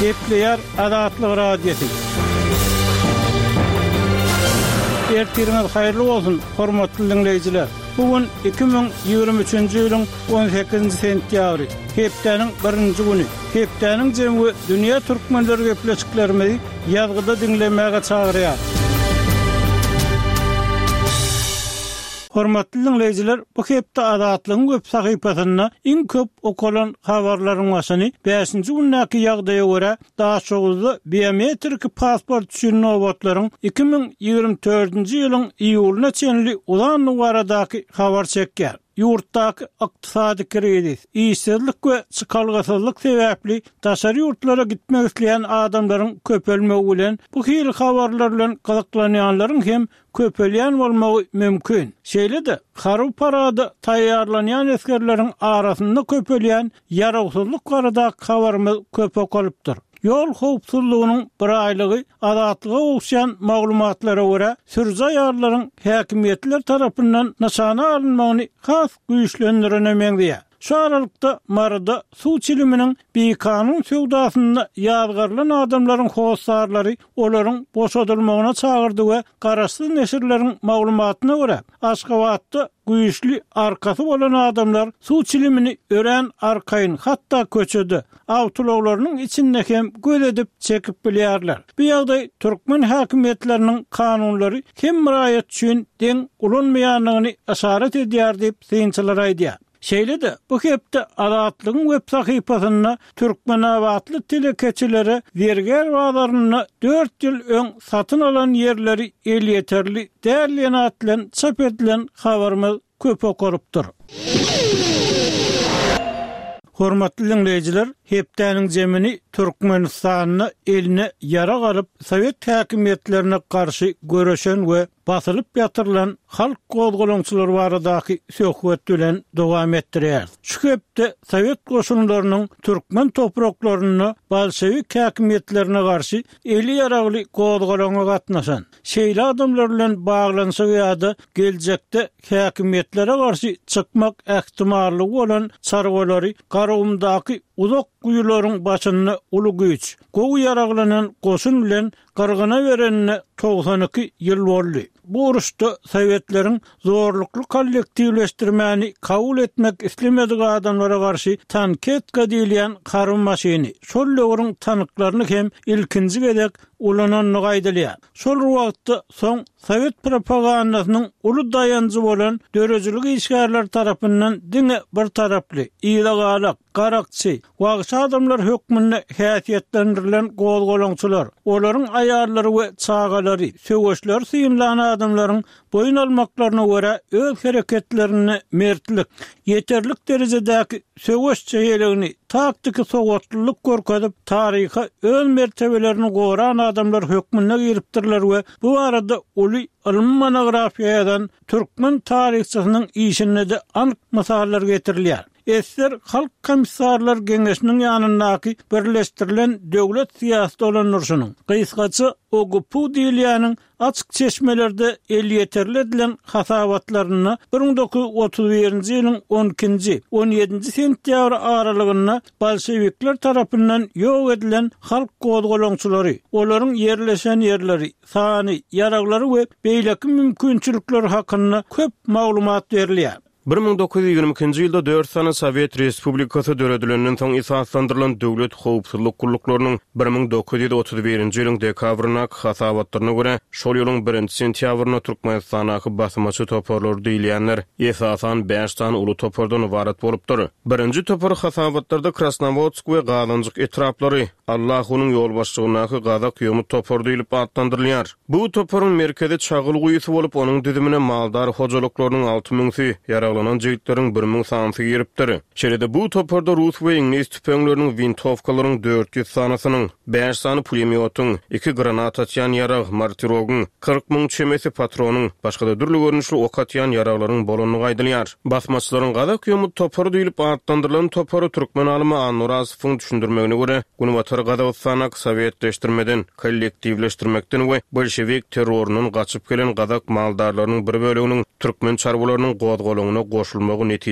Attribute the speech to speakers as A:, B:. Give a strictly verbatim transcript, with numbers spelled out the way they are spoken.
A: Epleyer adatlyk radiyeti. Ertiriniz hayırlı olsun, hormatly dinleyijiler. Bugün iki bin ýygrimi üçinji ýylyň on sekizinji sentýabry, hepdeniň birinji güni. Hepdeniň jemgy dünýä türkmenleri gepleşiklerimizi ýazgyda dinlemäge çagyrýar. Hormatly dinleyijiler, bu hepde adatlyň web sahypasyna iň köp okulan habarlaryň başyny beşinji günnäki ýagdaýa görä daha çoğuzy biometrik pasport üçin nowatlaryň iki bin ýygrimi dördünji ýylyň iýulyna çenli ulan baradaky habar çekýär. Ýurtdaky ykdysady kredis, işsizlik we çykalgysyzlyk sebäpli daşary ýurtlara gitmek isleýän adamlaryň köpelmegi bilen bu hili habarlar bilen gazaklanýanlaryň hem köpelýän bolmagy mümkin. Şeýle-de harup parady taýýarlanýan eskerleriň arasynda köpelýän ýaragsyzlyk barada habarymyz köp okalypdyr. Yol howpsuzlygynyň bir aýlygy adatlyga ugşan maglumatlara görä sürjä ýarlaryň häkimetler tarapyndan naşana alynmagyny has güýçlendirenemeýär. Şu aralykda Marada suw çiliminiň bir kanun sowdasyna ýazgarlan adamlaryň howsarlary olaryň boşadylmagyna çagyrdy we garaşsyz neşirleriň maglumatyna görä Aşgabatda güýçli arkasy bolan adamlar suw çilimini ören arkaýyn hatda köçedi. Awtologlarynyň içinde hem göz edip çekip bilýärler. Bu ýagdaý türkmen häkimetleriniň kanunlary hem muraýat üçin deň ulanmaýanlygyny aşaret edýär diýip synçylar aýdýar. Şeýle-de bu hepde adatlyň web sahypasyna türkmen awatly telekeçilere berger wagtlaryny dört ýyl öň satyn alan ýerleri el ýeterli därlen atlan çap edilen habarymyz köp okarypdyr. Hormatly dinleyijiler, hepdeniň jemini Türkmenistanyny eline ýara galyp Sowet häkimetlerine garşy göreşen we basylyp ýatyrylan halk gozgolaňçylary baradaky söhbet bilen dowam etdirýär. Şu hepde Sowet goşunlarynyň türkmen topraklaryny bolşewik häkimetlerine garşy eli ýaragly gozgolaňa gatnaşan şeýle adamlar bilen baglansa ýa-da geljekde häkimetlere garşy çykmak ähtimallygy bolan çarwalary garagymdaky uzak güýlaryň başyny uly güýç, gowy ýaraglanan goşun bilen gargana berenine doksan iki ýyl boldy. Bu uruşda Sowetlerin zorlukly kollektivleşdirmäni kabul etmek islemedik adamlara garşy tanket edilýän karın maşyny, şol logryň tanıklaryny hem ilkinji gedek ulananyny gaýdylýar. Şol wagtda soň Sowet propagandasynyň uly dayanjy bolan dörejilik işgärler tarapyndan diňe bir taraply, ýylagalak, garakçy, wagşy adamlar hökmünde häsiýetlendirilen gozgolaňçylar, olaryň aýarlary we çagalary, söwüşler syýynlanan adamlaryň boyun almaklaryna görä öz hereketlerini mertlik, yeterlik derejedäki söwüş çeýelegini taktiki soğutlylyk görkezip taryha öz mertebelerini goran adamlar hökmüne giripdirler we bu arada uly ilm monografiýadan türkmen taryhçysynyň işine de anyk masalar getirilýär. Esler halk komissarlar geňeşiniň ýanyndaky birleşdirilen döwlet siýasat olanlarynyň gysgaça O G P diýilýäniň açyk çeşmelerde el ýeterli edilen hasabatlaryny bir bin dokuz yüz otuz birinji ýylyň on ikinji on ýedinji sentýabr aralygynda bolşewikler tarapyndan ýok edilen halk gozgolaňçylary, olaryň ýerleşen ýerleri, sany, ýaraglary we beýleki mümkinçilikleri hakynda köp maglumat berilýär. bir bin dokuz yüz ýygrimi ikinji ýylda dört sany Sowet Respublikasy döredilenden soň esaslandyrylan döwlet howpsuzlyk gulluklarının bir bin dokuz yüz otuz birinji ýylyň dekabryna hasabatlaryna görä şol ýylyň birinji sentýabryna Türkmenistanaky basmaçy toparlar diýilýänler esasan beş tane uly topardan ibaret bolupdyr. Birinji topar hasabatlarda Krasnovodsk we Galanjyk etraplary Allah onuň ýolbaşçylygyna gazak ýömü topar diýilip adlandyrylýar. Bu toparyň merkezi çagyl guýusy bolup onuň düzümine maldar hojalyklarynyň alty müňsi ýaraglanan jigitlerin bir müň sanaty giripdir. Şeýle bu toparda Rus we İngiliz tüpeňleriniň windowkalaryň dört ýüz sanasynyň, beş sany pulemyotyň, iki granat atýan ýarag martirogyň, kırk müň çemesi patronyň, başga da dürli görnüşli ok atýan ýaraglaryň bolanyny gaýdylýar. Basmaçylaryň gazak ýömü topar diýilip adlandyrylan topary türkmen alymy Anurazowyň düşündirmegine görä, Gunwatar Gazawstanak Sowetleşdirmeden kollektivleşdirmekden we bolşewik terrorunyň gaçyp gelen gazak maldarlarynyň bir böleginiň türkmen çarwalarynyň gozgolagyna goşulmagy